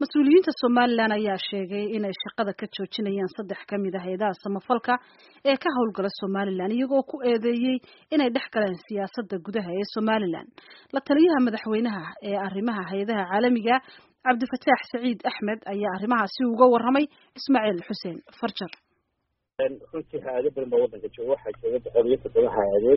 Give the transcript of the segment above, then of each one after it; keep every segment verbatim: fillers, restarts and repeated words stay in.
mas-uuliyiinta Somaliland ayaa sheegay inay shaqada ka joojinayaan saddex ka mid ah hay'adaha samafalka ee ka howlgala Somaliland iyagoo ku eedeeyay inay dhex galeen siyaasadda gudaha ee Somaliland. La taliyaha madaxweynaha ee arrimaha hay'adaha caalamiga Cabdifataax Saciid Axmed ayaa arrimahaasi uga warramay Ismaaciil Xuseen Farjar. runtii hay'ado badan baa waddanka jooga waxaa jooga boqoliyada toban hay'adood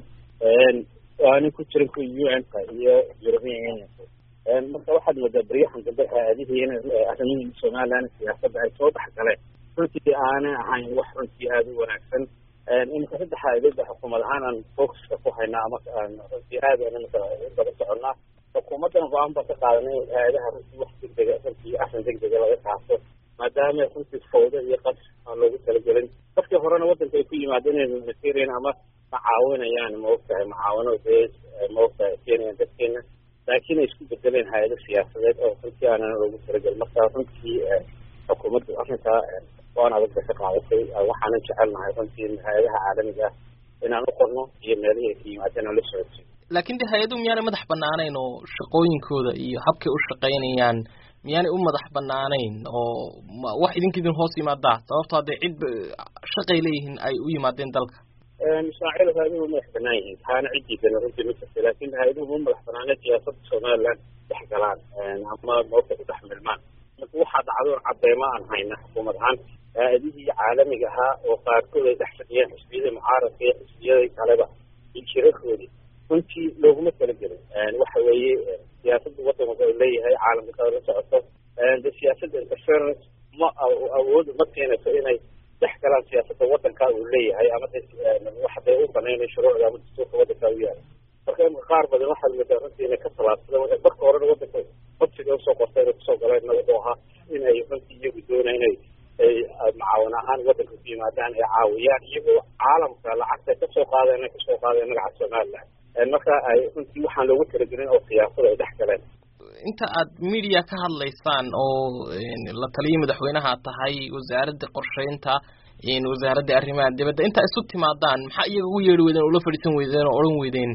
waana ku jiran kuwa U N-ka iyo European Union marka waxaad moodaa baryahan dambe hay'adihii in arrimihii Somaliland siyaasadda ay soo dhex galeen runtii aanay ahayn wax runtii aada u wanaagsan iminka saddex hay'adood baa xukuumad ahaan aan focuska ku haynaa ama runtii aad aan iminka daba soconnaa xukuumaddan go-aan baa ka qaadanay in hay'adaha runtii wax degdega runtii arrin degdega laga qaato maadaama runtii fawdo iyo qas aan loogu talagelin dadkii horena waddanka ay ku yimaadeen inay materian ama macaawinayaan maogtahay macaawino bees maogtahay keenayaan dadkeena laakiin ay isku bedeleen hay'ado siyaasadeed oo runtii aanan loogu talagelin marka runtii xukuumaddu arrintaa waan adag ka qaadatay waxaanan jecelnahay runtii hay'adaha caalamiga ah inaan u qorno iyo meelihii ay ka yimaadeen aan la socodsiin laakiin de hay-aduhu miyaanay madax banaanayn oo shaqooyinkooda iyo habkay u shaqaynayaan miyaanay u madax banaanayn oo wax idinka idin hoos yimaadaa sababtoo hadee cid shaqay leeyihiin ay u yimaadeen dalka ismaaciil hay-aduhu madax banaan yihiin taana ciddiisana runtii ma jirta laakiin hay-aduhu ma madax banaaneen siyaasadda Somaliland dhex galaan ama moogta ku dhex milmaan marka waxaa dhacdoon cadeymo aan hayna xukuumad ahaan hay-adihii caalamiga ahaa oo qaarkood ay dhex shaqeeyeen xisbiyada mucaaradka iyo xisbiyada kaleba iyo shirarkoodii runtii looguma talagelin waxa weeye siyaasadda waddanka ay leeyahay caalamka ka la socoto de siyaasadda interference ma awood ma keenayso inay dhex galaan siyaasadda waddanka uu leeyahay ama waxday u banaynay shuruucda ama dastuurka waddanka u yahay marka qaar badan waxaa lamida runtii inay ka talaabsadeen marka horena waddanka codsiga usoo qortay inay kusoo galeen wuxuu ahaa inay runtii iyagu doonay inay ay macaawin ahaan waddanka ku yimaadaan ay caawiyaan iyagoo caalamka lacagta kasoo qaadeen ay kasoo qaadeen magaca Somaliland marka ay runtii waxaan loogu talagelin oo siyaasada ay dhex galeen inta aad media ka hadlaysaan oo la taliya madaxweynaha tahay wasaaradda qorsheynta in wasaaradda arrimaha dibadda inta isu timaadaan maxaa iyaga ugu yeeri weydeen oo la fadhiisan weydeen oo oran weydeen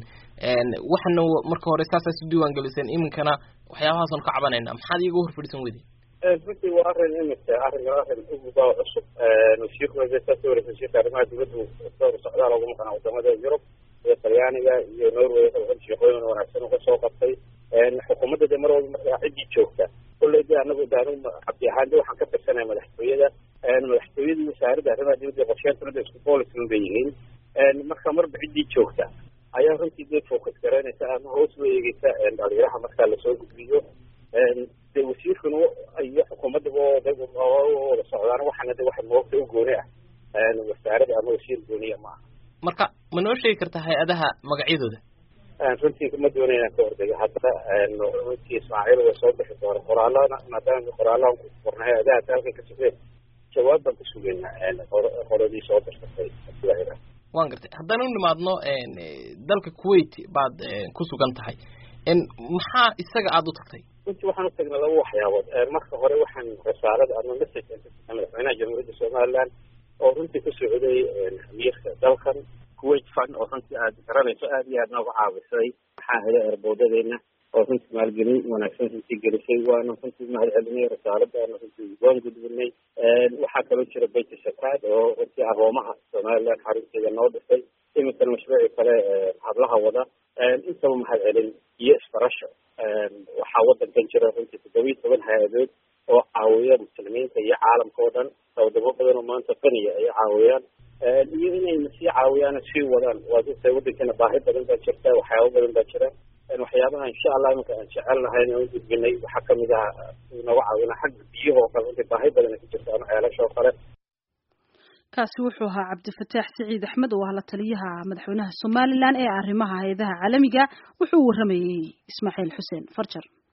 waxana marka hore saasay isu diiwaan geliseen iminkana waxyaabahaasaan ka cabanayna maxaad iyaga hor fadhiisan weydeen runtii waa arrin imika arrin arrin uguba cusub wasiirka wasiirka wasiirka arrimaha dibadda soo socdaal ugu maqan wadamada Yurub iyo Talyaaniga iyo Norway oo shaqooyin wanaagsan oo soo qabtay xukuumadda de mar walba markaa ciddii joogta kulley de anagu daanu cabdi ahaan waxaan ka tirsanay madaxtooyada madaxtooyada wasaaradda arrimaha dibadda qorsheynta isku policy bay yihiin marka marba ciddii joogta ayaa runtii dee focus garanaysa ama hoos u eegaysa dhalinyaraha markaa lasoo gudbiyo de wasiirkuna iyo xukuumaddaba wada socdaan waxaana de waxa moogta u gooni ah wasaaradda ama wasiir gooniya ma aha marka ma noo sheegi kartaa hay-adaha magacyadooda runtii ma doonayna ka ordega hadda runtii Ismaaciil way soo bixi doona qoraalana maadaama qoraalaan ku qornay hay-adaha dalka ka sugeen jawaab baan ku sugeynaa qoradii soo bixisay waan gartay haddaan u nimaadno dalka Kuwait baad ku sugan tahay maxaa isaga aada u tagtay runtii waxaan u tagnay laba waxyaabood marka hore waxaan rasaalada ama message madaxweynaha jamhuuriyadda Somaliland oo runtii ku socday amiirka dalkan Kuwait Fund oo runtii aad garanayso aad iyo aad nooga caawisay maxaa helay erboodadeena oo runtii maalgelin wanaagsan runtii gelisay waana runtii mahad celinay rasaalada aan runtii waan gudbinay waxaa kaloo jira Bayt Shakaad oo runtii agoomaha Somaliland xarunteeda noo dhisay iminka mashruuci kale hablaha wada intaba mahad celin iyo isbarasho waxaa waddankan jira runtii toddoba iyo toban hay-adood oo caawiya muslimiinta iyo caalamka oo dhan wadamo badan oo maanta qaniya ay caawiyaan iyo inay sii caawiyaan sii wadaan waa dadka waddankana baahi badan baa jirta waxyaabo badan baa jira waxyaabaha insha Allah iminka aan jecelnahay inaan u gudbinay waxaa kamid ah inaga caawina xagga biyaha oo kale runtii baahi badan ay ku jirta ama ceelasha oo kale kaasi wuxuu ahaa Cabdifataax Saciid Axmed oo ah la taliyaha madaxweynaha Somaliland ee arrimaha hay'adaha caalamiga wuxuu waramayay Ismaaciil Xuseen Farjar.